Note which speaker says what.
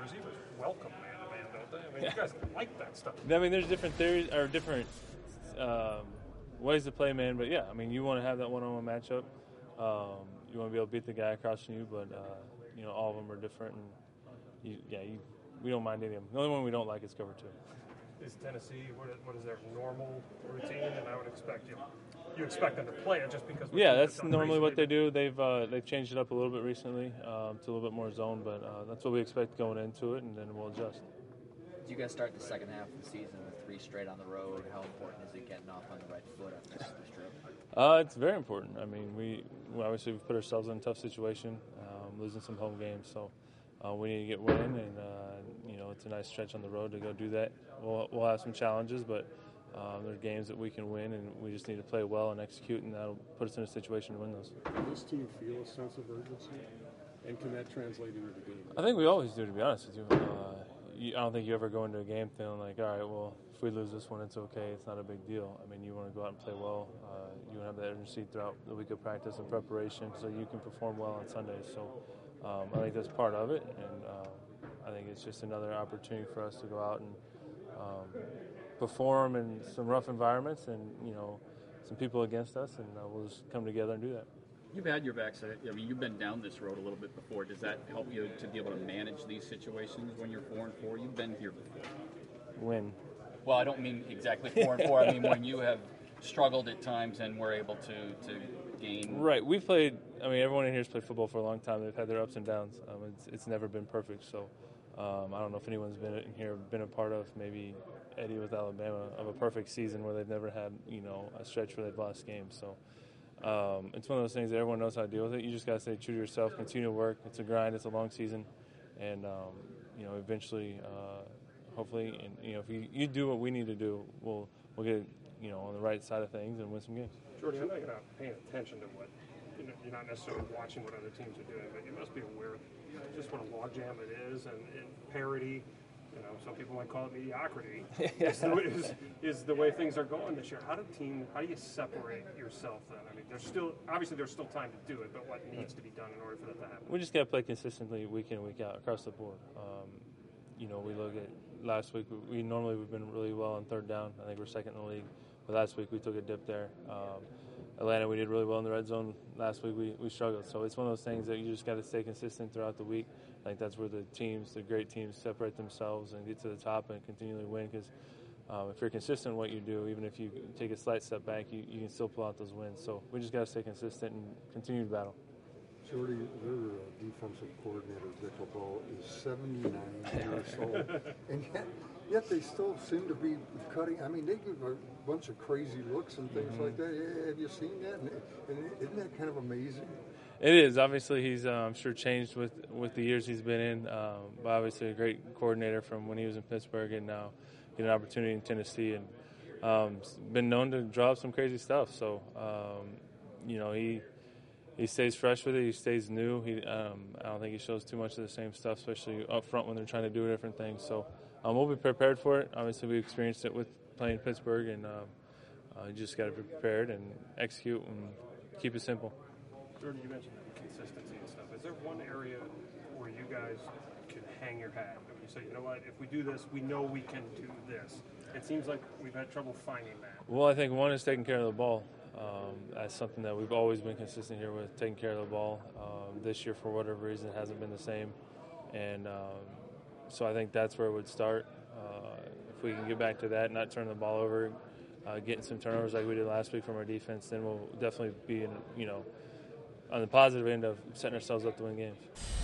Speaker 1: receivers welcome man-to-man, don't they? I mean, you guys like that stuff.
Speaker 2: I mean, there's different theories or different ways to play man, but yeah, I mean, you want to have that one-on-one matchup. You want to be able to beat the guy across from you, but all of them are different, and we don't mind any of them. The only one we don't like is cover 2.
Speaker 1: Is Tennessee, what is their normal routine? And I would expect you expect them to play it just because.
Speaker 2: Yeah, that's normally what they do. They've changed it up a little bit recently to a little bit more zone, but that's what we expect going into it, and then we'll adjust.
Speaker 3: Do you guys start the second half of the season with 3 straight on the road? How important is it getting off on the right foot on this trip?
Speaker 2: It's very important. I mean, we obviously we've put ourselves in a tough situation, losing some home games, so we need to get winning, and it's a nice stretch on the road to go do that. We'll have some challenges, but there are games that we can win, and we just need to play well and execute, and that'll put us in a situation to win those.
Speaker 4: Does this team feel a sense of urgency, and can that translate into the game?
Speaker 2: I think we always do, to be honest with you. I don't think you ever go into a game feeling like, all right, well, if we lose this one, it's okay. It's not a big deal. I mean, you want to go out and play well. You want to have that urgency throughout the week of practice and preparation so you can perform well on Sundays. So I think that's part of it, and I think it's just another opportunity for us to go out and perform in some rough environments and, some people against us, and we'll just come together and do that.
Speaker 5: You've had your backside. I mean, you've been down this road a little bit before. Does that help you to be able to manage these situations when you're 4-4? You've been here before.
Speaker 2: When?
Speaker 5: Well, I don't mean exactly 4-4. I mean when you have struggled at times and were able to gain.
Speaker 2: Right. We've played. I mean, everyone in here has played football for a long time. They've had their ups and downs. It's never been perfect. So I don't know if anyone's been in here been a part of maybe Eddie with Alabama of a perfect season where they've never had a stretch where they've lost games. So. It's one of those things that everyone knows how to deal with it. You just got to stay true to yourself, continue to work. It's a grind. It's a long season. And, eventually, hopefully, and, if you do what we need to do, we'll get, on the right side of things and win some games.
Speaker 1: Jordy, I know you're not paying attention to what, you're not necessarily watching what other teams are doing, but you must be aware of just what a logjam it is and parity. Some people might call it mediocrity. is the way things are going this year. How do you separate yourself then? I mean, there's still time to do it, but what needs to be done in order for that to happen?
Speaker 2: We just got to play consistently week in and week out across the board. We look at last week. We've been really well on third down. I think we're second in the league. But last week we took a dip there. Atlanta, we did really well in the red zone. Last week we struggled. So it's one of those things that you just got to stay consistent throughout the week. I think that's where the great teams, separate themselves and get to the top and continually win. Because if you're consistent in what you do, even if you take a slight step back, you can still pull out those wins. So we just got to stay consistent and continue to battle.
Speaker 4: Jordy, their defensive coordinator, Dick LeBeau, is 79 years old, and yet they still seem to be cutting. I mean, they give a bunch of crazy looks and things like that. Have you seen that? And isn't that kind of amazing?
Speaker 2: It is. Obviously, he's I'm sure changed with the years he's been in. But obviously, a great coordinator from when he was in Pittsburgh, and now get an opportunity in Tennessee, and been known to draw up some crazy stuff. So, he stays fresh with it. He stays new. I don't think he shows too much of the same stuff, especially up front when they're trying to do different things. So we'll be prepared for it. Obviously, we experienced it with playing Pittsburgh, and you just got to be prepared and execute and keep it simple.
Speaker 1: Jordan, you mentioned consistency and stuff. Is there one area where you guys can hang your hat? If you say, you know what, if we do this, we know we can do this. It seems like we've had trouble finding that.
Speaker 2: Well, I think one is taking care of the ball. That's something that we've always been consistent here with, taking care of the ball. This year, for whatever reason, it hasn't been the same. And so I think that's where it would start. If we can get back to that, not turn the ball over, getting some turnovers like we did last week from our defense, then we'll definitely be on the positive end of setting ourselves up to win games.